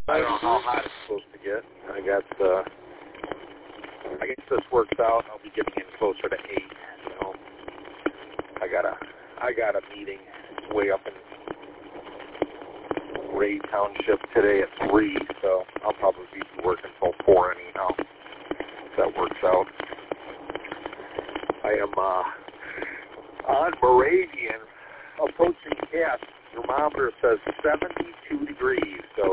I don't know how hot it's supposed to get. I guess this works out. I'll be getting in closer to 8. So I got a meeting way up in Ray Township today at 3, so I'll probably be working until 4 anyhow. If that works out. I am on Moravian, approaching Cass. Thermometer says 72 degrees, so